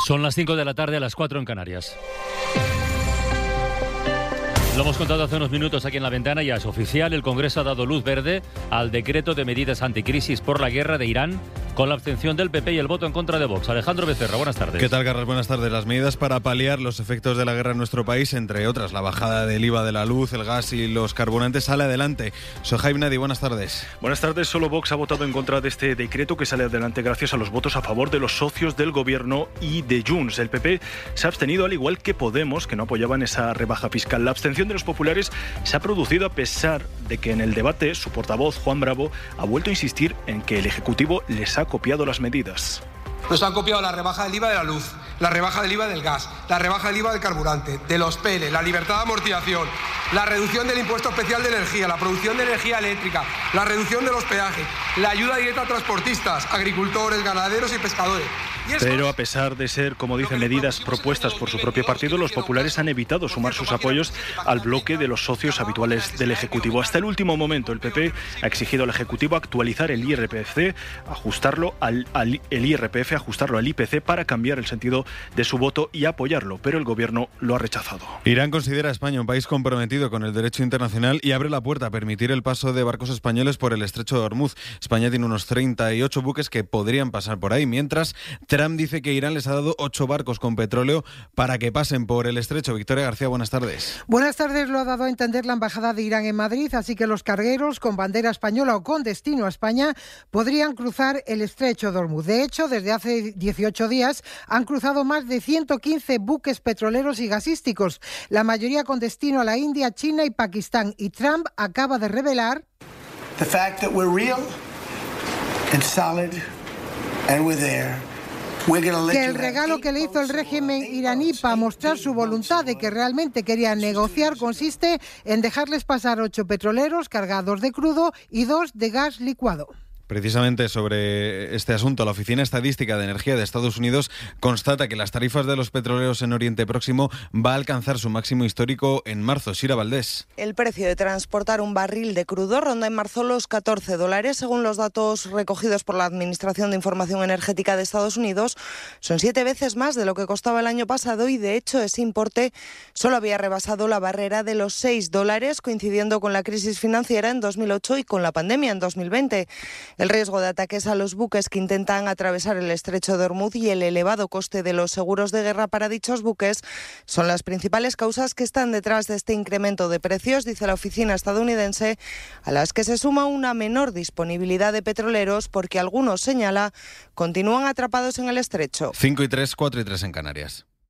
Son las 5 de la tarde, a las 4 en Canarias. Lo hemos contado hace unos minutos aquí en La Ventana, ya es oficial. El Congreso ha dado luz verde al decreto de medidas anticrisis por la guerra de Irán, con la abstención del PP y el voto en contra de Vox. Alejandro Becerra, buenas tardes. ¿Qué tal, Carlos? Buenas tardes. Las medidas para paliar los efectos de la guerra en nuestro país, entre otras la bajada del IVA de la luz, el gas y los carburantes, sale adelante. Sohaib Nadi, buenas tardes. Buenas tardes. Solo Vox ha votado en contra de este decreto, que sale adelante gracias a los votos a favor de los socios del Gobierno y de Junts. El PP se ha abstenido, al igual que Podemos, que no apoyaban esa rebaja fiscal. La abstención de los populares se ha producido a pesar de que en el debate su portavoz, Juan Bravo, ha vuelto a insistir en que el Ejecutivo les ha copiado las medidas. Nos han copiado la rebaja del IVA de la luz, la rebaja del IVA del gas, la rebaja del IVA del carburante, de los PELE, la libertad de amortización, la reducción del impuesto especial de energía, la producción de energía eléctrica, la reducción de los peajes, la ayuda directa a transportistas, agricultores, ganaderos y pescadores. Pero a pesar de ser, como dicen, medidas propuestas por su propio partido, los populares han evitado sumar sus apoyos al bloque de los socios habituales del Ejecutivo. Hasta el último momento, el PP ha exigido al Ejecutivo actualizar el IRPF, ajustarlo al IPC para cambiar el sentido de su voto y apoyarlo, pero el Gobierno lo ha rechazado. Irán considera a España un país comprometido con el derecho internacional y abre la puerta a permitir el paso de barcos españoles por el estrecho de Hormuz. España tiene unos 38 buques que podrían pasar por ahí, mientras Trump dice que Irán les ha dado 8 barcos con petróleo para que pasen por el estrecho. Victoria García, buenas tardes. Buenas tardes. Lo ha dado a entender la Embajada de Irán en Madrid, así que los cargueros con bandera española o con destino a España podrían cruzar el estrecho de Hormuz. De hecho, desde hace 18 días han cruzado más de 115 buques petroleros y gasísticos, la mayoría con destino a la India, China y Pakistán. Y Trump acaba de revelar the fact that we're real and solid and we're there. Que el regalo que le hizo el régimen iraní para mostrar su voluntad de que realmente querían negociar consiste en dejarles pasar 8 petroleros cargados de crudo y 2 de gas licuado. Precisamente sobre este asunto, la Oficina Estadística de Energía de Estados Unidos constata que las tarifas de los petroleros en Oriente Próximo va a alcanzar su máximo histórico en marzo. Sira Valdés. El precio de transportar un barril de crudo ronda en marzo los $14. Según los datos recogidos por la Administración de Información Energética de Estados Unidos, son 7 veces más de lo que costaba el año pasado y, de hecho, ese importe solo había rebasado la barrera de los $6, coincidiendo con la crisis financiera en 2008 y con la pandemia en 2020. El riesgo de ataques a los buques que intentan atravesar el estrecho de Hormuz y el elevado coste de los seguros de guerra para dichos buques son las principales causas que están detrás de este incremento de precios, dice la oficina estadounidense, a las que se suma una menor disponibilidad de petroleros porque algunos, señala, continúan atrapados en el estrecho. 5 y 3, 4 y 3 en Canarias.